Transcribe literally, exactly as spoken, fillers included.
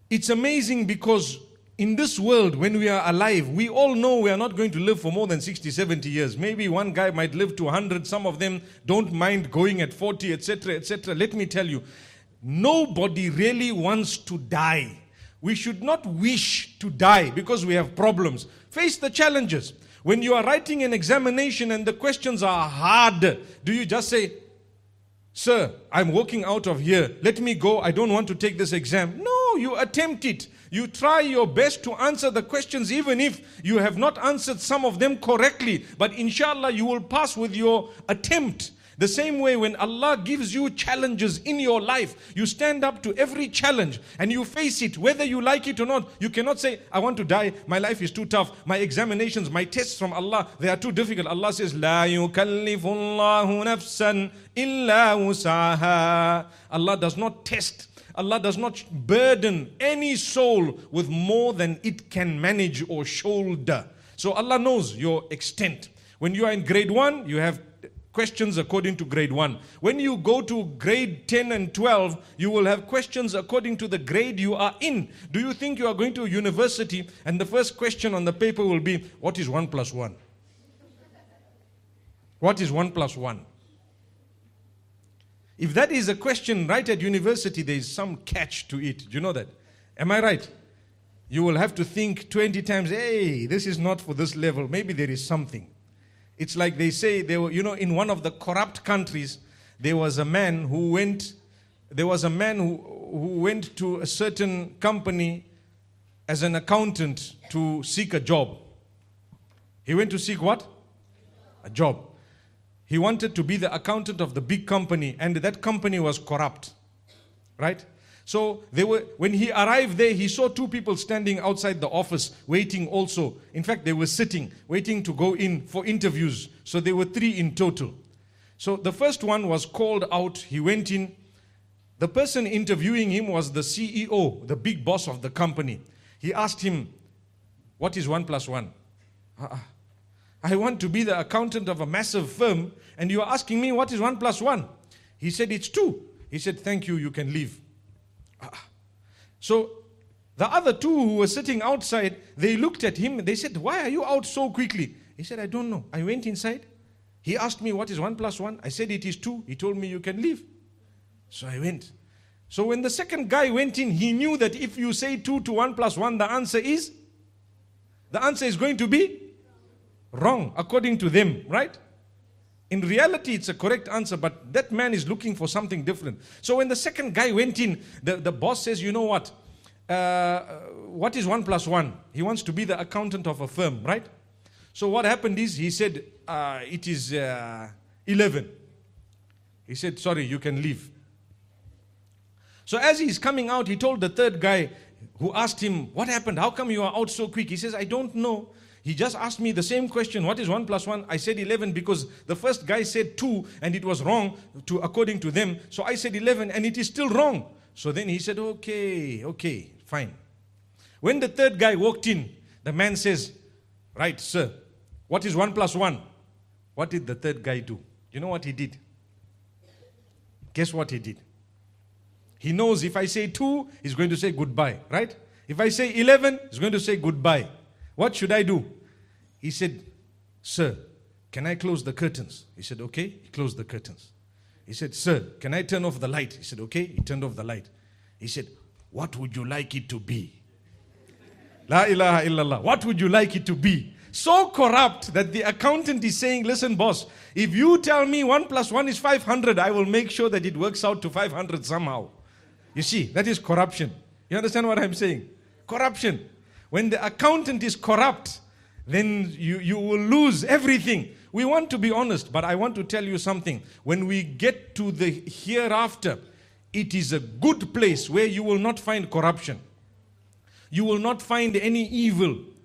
It's amazing because in this world, when we are alive, we all know we are not going to live for more than sixty, seventy years. Maybe one guy might live to one hundred. Some of them don't mind going at forty, et cetera, et cetera. Let me tell you, nobody really wants to die. We should not wish to die because we have problems. Face the challenges. When you are writing an examination and the questions are hard, do you just say, "Sir, I'm walking out of here. Let me go. I don't want to take this exam." No, you attempt it. You try your best to answer the questions even if you have not answered some of them correctly. But inshallah, you will pass with your attempt. The same way when Allah gives you challenges in your life, you stand up to every challenge and you face it, whether you like it or not. You cannot say, "I want to die, my life is too tough, my examinations, my tests from Allah, they are too difficult." Allah says, "La yukallifu Allahu nafsan illa wusaha." Allah does not test, Allah does not burden any soul with more than it can manage or shoulder. So Allah knows your extent. When you are in grade one, you have questions according to grade one. When you go to grade ten and twelve, you will have questions according to the grade you are in. Do you think you are going to a university and the first question on the paper will be, "What is one plus one? What is one plus one? If that is a question right at university, there is some catch to it. Do you know that? Am I right? You will have to think twenty times, "Hey, this is not for this level. Maybe there is something." It's like they say, they were, you know, in one of the corrupt countries, there was a man who went, there was a man who, who went to a certain company as an accountant to seek a job. He went to seek what? A job. He wanted to be the accountant of the big company, and that company was corrupt. Right? So they were, when he arrived there, he saw two people standing outside the office waiting also. In fact, they were sitting, waiting to go in for interviews. So there were three in total. So the first one was called out. He went in. The person interviewing him was the C E O, the big boss of the company. He asked him, "What is one plus one? Uh-uh. I want to be the accountant of a massive firm, and you are asking me what is one plus one? He said, "It's two." He said, "Thank you, you can leave." So the other two who were sitting outside, they looked at him. They said, "Why are you out so quickly?" He said, "I don't know. I went inside. He asked me what is one plus one. I said it is two. He told me you can leave. So I went." So when the second guy went in, he knew that if you say two to one plus one, the answer is, the answer is going to be wrong according to them, right? In reality, it's a correct answer, but that man is looking for something different. So when the second guy went in, the, the boss says, "You know what? Uh, what is one plus one? He wants to be the accountant of a firm, right? So what happened is, he said, uh, it is uh, eleven. He said, "Sorry, you can leave." So as he's coming out, he told the third guy who asked him, "What happened? How come you are out so quick?" He says, "I don't know. He just asked me the same question, what is one plus one? I said eleven because the first guy said two and it was wrong to according to them. So I said eleven and it is still wrong." So then he said, okay, okay, fine. When the third guy walked in, the man says, "Right, sir, what is one plus one?" What did the third guy do? You know what he did? Guess what he did? He knows if I say two, he's going to say goodbye, right? If I say eleven, he's going to say goodbye. What should I do? He said, "Sir, can I close the curtains?" He said, "Okay." He closed the curtains. He said, "Sir, can I turn off the light?" He said, "Okay." He turned off the light. He said, "What would you like it to be?" La ilaha illallah. What would you like it to be? So corrupt that the accountant is saying, "Listen, boss, if you tell me one plus one is five hundred, I will make sure that it works out to five hundred somehow." You see, that is corruption. You understand what I'm saying? Corruption. When the accountant is corrupt, then you, you will lose everything. We want to be honest, but I want to tell you something. When we get to the hereafter, it is a good place where you will not find corruption. You will not find any evil.